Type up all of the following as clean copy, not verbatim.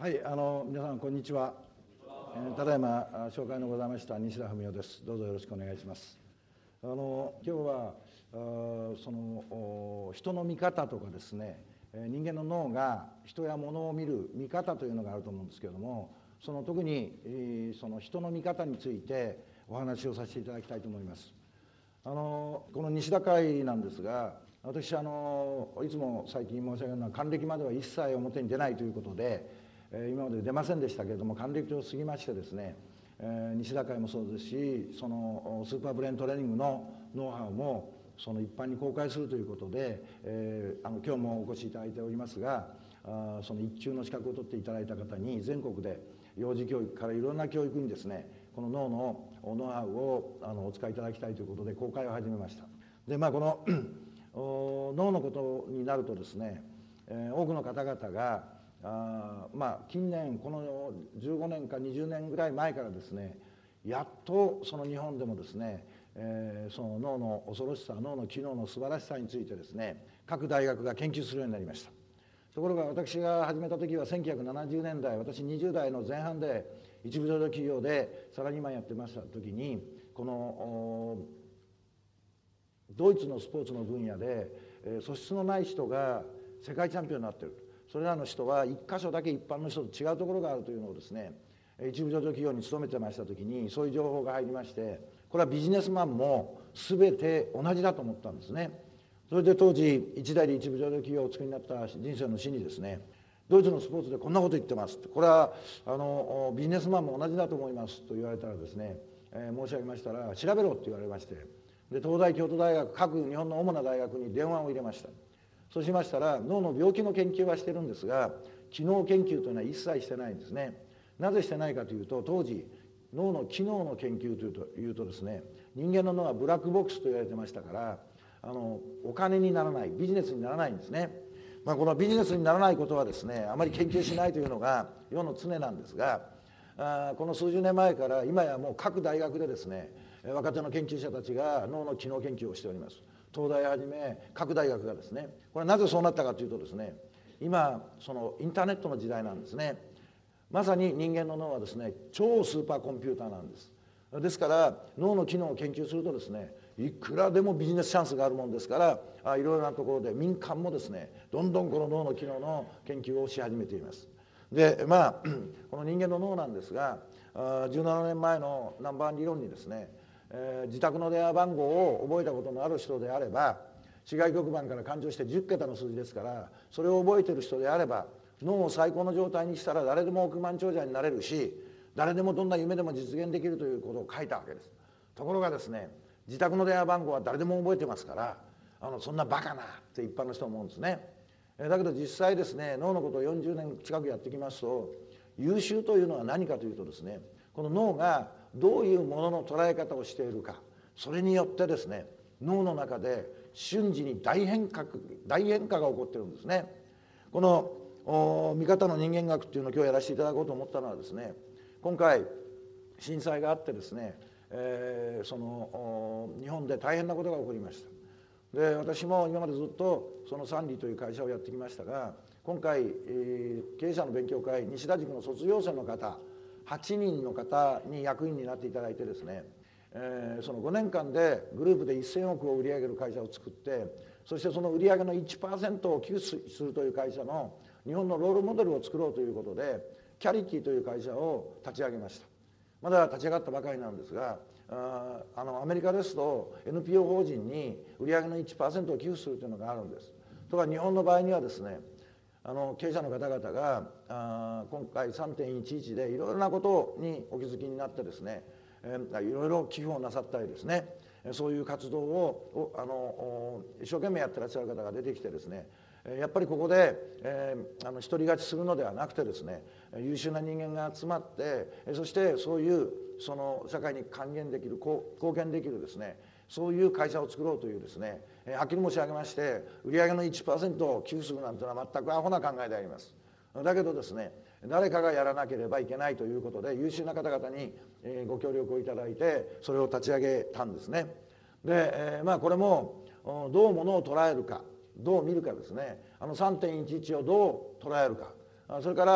はい、皆さんこんにちは。ただいま紹介のございました西田文夫です。どうぞよろしくお願いします。今日はその人の見方とかですね、人間の脳が人や物を見る見方というのがあると思うんですけれども、その特にその人の見方についてお話をさせていただきたいと思います。この西田会なんですが、私いつも最近申し上げるのは、還暦までは一切表に出ないということで今まで出ませんでしたけれども、還暦を過ぎましてですね、西田会もそうですし、そのスーパーブレーントレーニングのノウハウもその一般に公開するということで、今日もお越しいただいておりますが、その一級の資格を取っていただいた方に全国で幼児教育からいろんな教育にですね、この脳のノウハウをお使いいただきたいということで公開を始めました。でこの脳のことになるとですね、多くの方々が近年この15年か20年ぐらい前からですね、やっとその日本でもですね、その脳の恐ろしさ、脳の機能の素晴らしさについてですね、各大学が研究するようになりました。ところが私が始めた時は1970年代、私20代の前半で一部上場企業でサラリーマンやってました時に、このドイツのスポーツの分野で素質のない人が世界チャンピオンになっている。それらの人は一箇所だけ一般の人と違うところがあるというのをですね、一部上場企業に勤めてました時にそういう情報が入りまして、これはビジネスマンも全て同じだと思ったんですね。それで当時一代で一部上場企業をお作りになった人生の師にですね、ドイツのスポーツでこんなこと言ってます、これはビジネスマンも同じだと思いますと言われたらですね、申し上げましたら調べろと言われまして、で東大京都大学各日本の主な大学に電話を入れました。そうしましたら、脳の病気の研究はしてるんですが、機能研究というのは一切してないんですね。なぜしてないかというと、当時脳の機能の研究というとですね、人間の脳はブラックボックスと言われてましたから、お金にならない、ビジネスにならないんですね。このビジネスにならないことはですね、あまり研究しないというのが世の常なんですが、この数十年前から今やもう各大学でですね、若手の研究者たちが脳の機能研究をしております。東大をはじめ各大学がですね、これはなぜそうなったかというとですね、今そのインターネットの時代なんですね。まさに人間の脳はですね、超スーパーコンピューターなんです。ですから脳の機能を研究するとですね、いくらでもビジネスチャンスがあるもんですから、いろいろなところで民間もですね、どんどんこの脳の機能の研究をし始めています。でこの人間の脳なんですが、17年前のナンバー理論にですね、自宅の電話番号を覚えたことのある人であれば、市外局番から勘定して10桁の数字ですから、それを覚えている人であれば脳を最高の状態にしたら誰でも億万長者になれるし、誰でもどんな夢でも実現できるということを書いたわけです。ところがですね、自宅の電話番号は誰でも覚えてますから、そんなバカなって一般の人は思うんですね。だけど実際ですね、脳のことを40年近くやってきますと、優秀というのは何かというとですね、この脳がどういうものの捉え方をしているか、それによってですね、脳の中で瞬時に大変化が起こってるんですね。この見方の人間学っていうのを今日やらせていただこうと思ったのはですね、今回震災があってですね、その日本で大変なことが起こりました。で私も今までずっとそのサンリという会社をやってきましたが、今回、経営者の勉強会西田塾の卒業生の方8人の方に役員になっていただいてですね、その5年間でグループで1000億を売り上げる会社を作って、そしてその売り上げの 1% を寄付するという会社の日本のロールモデルを作ろうということで、キャリティという会社を立ち上げました。まだ立ち上がったばかりなんですが、アメリカですと NPO 法人に売り上げの 1% を寄付するというのがあるんです。とか日本の場合にはですね、経営者の方々が今回 3.11 でいろいろなことにお気づきになってですね、いろいろ寄付をなさったりですね、そういう活動を一生懸命やってらっしゃる方が出てきてですね、やっぱりここで、独り勝ちするのではなくてですね、優秀な人間が集まって、そしてそういうその社会に還元できる貢献できるですね、そういう会社を作ろうというですね、はっきり申し上げまして、売上の 1% を寄付するなんてのは全くアホな考えであります。だけどですね、誰かがやらなければいけないということで優秀な方々にご協力をいただいて、それを立ち上げたんですね。で、これもどうものを捉えるか、どう見るかですね、3.11 をどう捉えるか、それから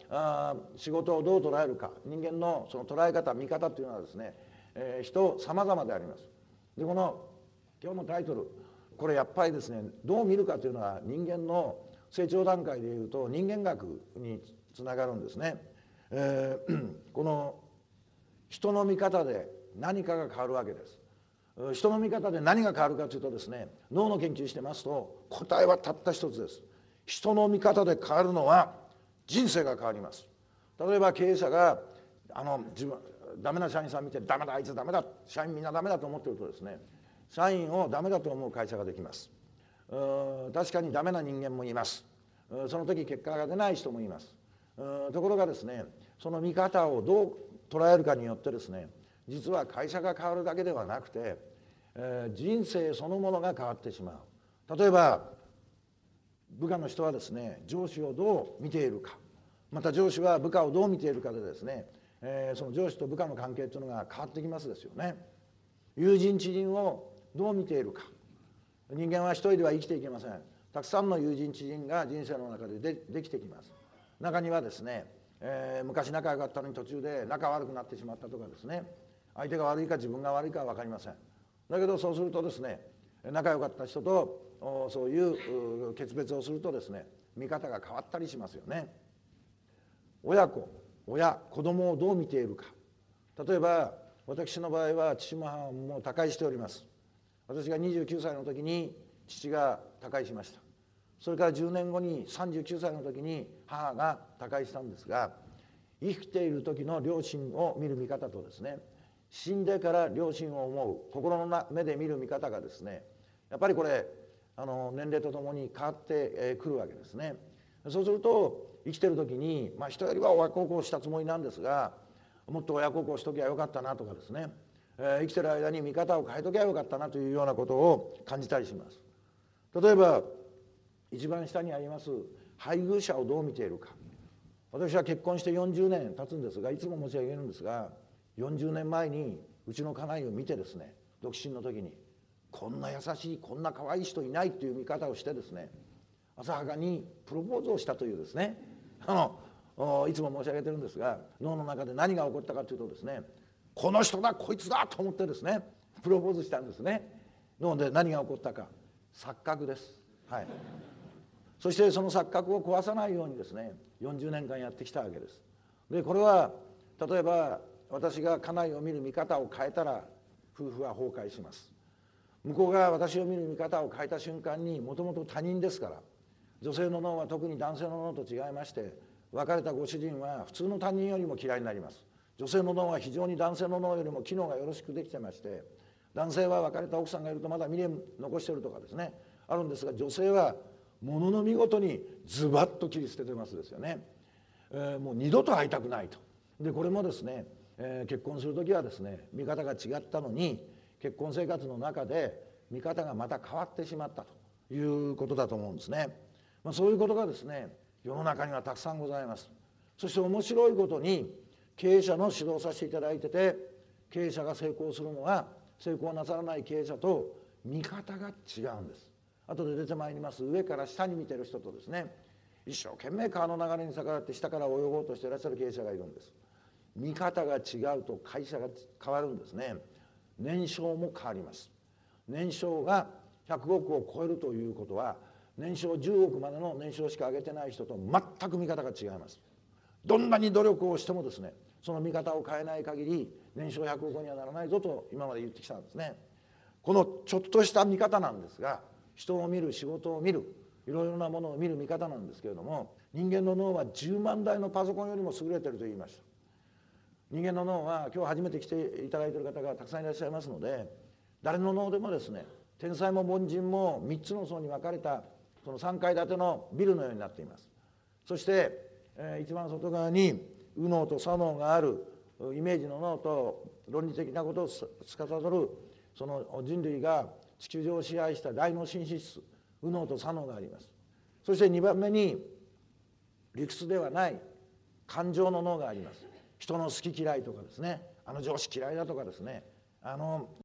仕事をどう捉えるか、人間のその捉え方見方というのはですね、人様々であります。でこの今日のタイトル、これやっぱりですね、どう見るかというのは人間の成長段階でいうと人間学につながるんですね。この人の見方で何かが変わるわけです。人の見方で何が変わるかというとですね、脳の研究してますと答えはたった一つです。人の見方で変わるのは人生が変わります。例えば経営者が自分ダメな社員さん見てダメだ、あいつダメだ、社員みんなダメだと思っているとですね、社員をダメだと思う会社ができます。確かにダメな人間もいます。その時結果が出ない人もいます。ところがですね、その見方をどう捉えるかによってですね、実は会社が変わるだけではなくて、人生そのものが変わってしまう。例えば部下の人はですね、上司をどう見ているか、また上司は部下をどう見ているかでですね、その上司と部下の関係というのが変わってきますですよね。友人知人をどう見ているか。人間は一人では生きていけません。たくさんの友人知人が人生の中でできてきます。中にはですね、昔仲良かったのに途中で仲悪くなってしまったとかですね、相手が悪いか自分が悪いかは分かりません。だけどそうするとですね、仲良かった人とそういう決別をするとですね、見方が変わったりしますよね。親、子供をどう見ているか。例えば私の場合は父も母も他界しております。私が29歳の時に父が他界しました。それから10年後に39歳の時に母が他界したんですが、生きている時の両親を見る見方とですね、死んでから両親を思う心の目で見る見方がですね、やっぱりこれ年齢とともに変わってくるわけですね。そうすると生きてる時に、人よりは親孝行したつもりなんですが、もっと親孝行しときゃよかったなとかですね、生きてる間に見方を変えときゃよかったなというようなことを感じたりします。例えば一番下にあります配偶者をどう見ているか。私は結婚して40年経つんですが、いつも申し上げるんですが、40年前にうちの家内を見てですね、独身の時にこんな優しい、こんな可愛い人いないという見方をしてですね、浅はかにプロポーズをしたというですね、いつも申し上げてるんですが、脳の中で何が起こったかというとですね、この人だ、こいつだと思ってですね、プロポーズしたんですね。脳で何が起こったか、錯覚です。はい。そしてその錯覚を壊さないようにですね、40年間やってきたわけです。でこれは例えば私が家内を見る見方を変えたら夫婦は崩壊します。向こうが私を見る見方を変えた瞬間に、もともと他人ですから、女性の脳は特に男性の脳と違いまして、別れたご主人は普通の他人よりも嫌いになります。女性の脳は非常に男性の脳よりも機能がよろしくできてまして、男性は別れた奥さんがいるとまだ未練残してるとかですね、あるんですが、女性はものの見事にズバッと切り捨ててますですよね。もう二度と会いたくないと。でこれもですね、結婚する時はですね、見方が違ったのに、結婚生活の中で見方がまた変わってしまったということだと思うんですね。そういうことがですね、世の中にはたくさんございます。そして面白いことに、経営者の指導させていただいてて、経営者が成功するのは成功なさらない経営者と見方が違うんです。後で出てまいります上から下に見てる人とですね、一生懸命川の流れに逆らって下から泳ごうとしていらっしゃる経営者がいるんです。見方が違うと会社が変わるんですね。年商も変わります。年商が100億を超えるということは、年商10億までの年商しか上げてない人と全く見方が違います。どんなに努力をしてもですね、その見方を変えない限り年商100億にはならないぞと今まで言ってきたんですね。このちょっとした見方なんですが、人を見る、仕事を見る、いろいろなものを見る見方なんですけれども、人間の脳は10万台のパソコンよりも優れていると言いました。人間の脳は、今日初めて来ていただいている方がたくさんいらっしゃいますので、誰の脳でもですね、天才も凡人も3つの層に分かれたその3階建てのビルのようになっています。そして、一番外側に右脳と左脳がある、イメージの脳と論理的なことを司るその人類が地球上を支配した大脳新資質、右脳と左脳があります。そして2番目に理屈ではない感情の脳があります。人の好き嫌いとかですね、あの上司嫌いだとかですね、